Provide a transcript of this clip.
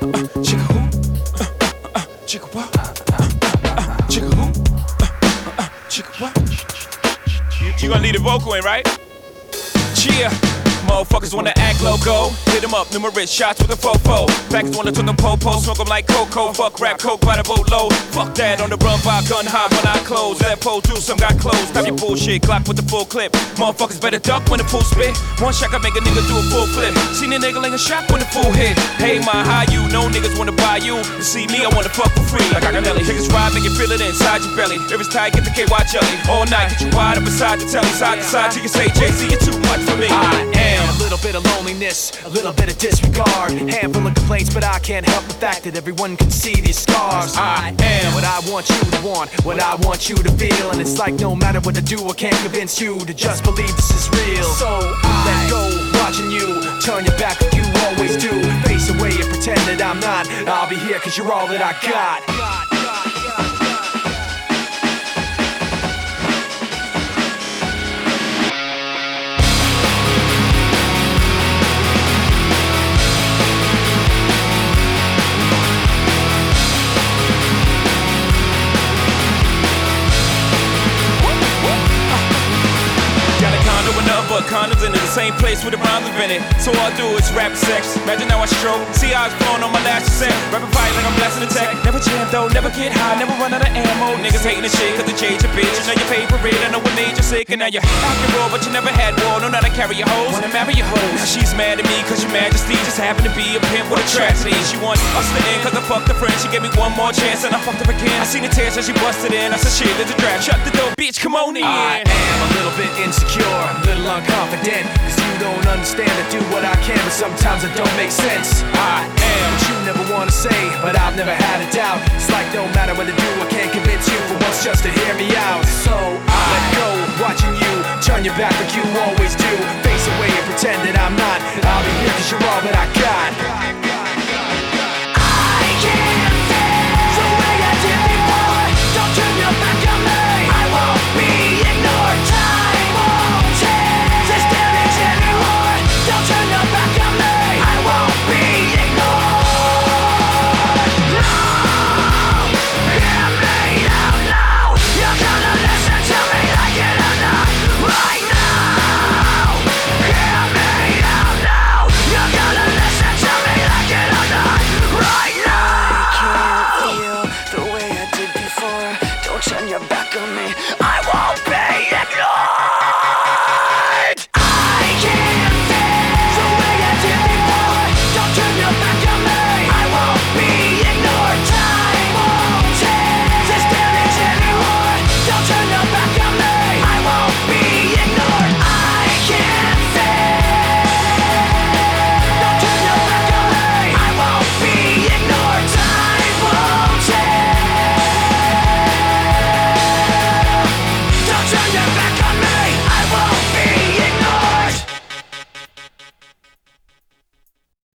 Chicka who? Chicka what? Chicka who? Chicka what? You gonna lead the vocal in, right? Cheer. Motherfuckers wanna act loco. Hit them up, numerous shots with a fofo. Backers wanna turn them po-po, smoke them like cocoa. Fuck rap, coke by the boatload. Fuck that, on the run by gun high when I close. Let pole do some got closed. Stop your bullshit, Glock with the full clip. Motherfuckers better duck when the full spit. One shot can make a nigga do a full flip. Seen a nigga like a shot when the full hit. Hey, my how you? No niggas wanna buy you. To see me, I wanna fuck for free. Like Aganelli. Chickens ride, make you feel it inside your belly. If it's tight, get the KY jelly. All night, get you wide up beside the telly. Side to side, till you say, Jay-Z, you're too much for me. I am a little bit of loneliness, a little bit of disregard. Handful of complaints, but I can't help the fact that everyone can see these scars. I am what I want you to want, what I want you to feel. And it's like no matter what I do, I can't convince you to just believe this is real. So I let go, watching you turn your back like you always do. Face away and pretend that I'm not. I'll be here cause you're all that I got. But condoms in the same place with the rhymes invented. So all I do is rap sex. Imagine how I stroke. See how it's flowing on my last set. Rapping fight like I'm blasting the tech. Never jam though, never get high, never run out of ammo. Niggas hating the shit cause they change your bitch. You know your favorite, I know what made you sick. And now you're acting raw, but you never had war. Know how to carry your hoes, wanna marry your hoes. Now she's mad at me cause your majesty just happened to be a pimp with a tragedy. She wants us to end cause I fucked her friend. She gave me one more chance and I fucked her again. I seen the tears so she busted in. I said shit, there's a draft. Shut the door, bitch, come on in. I am a little bit insecure, a little unconfident. Cause you don't understand, I do what I can, but sometimes it don't make sense. I am what you never wanna say, but I've never had a doubt. It's like no matter what I do, I can't convince you for once just to hear me out. So I let go, watching you turn your back like you always do. Face away and pretend that I'm not. I'll be here cause you're all that I got.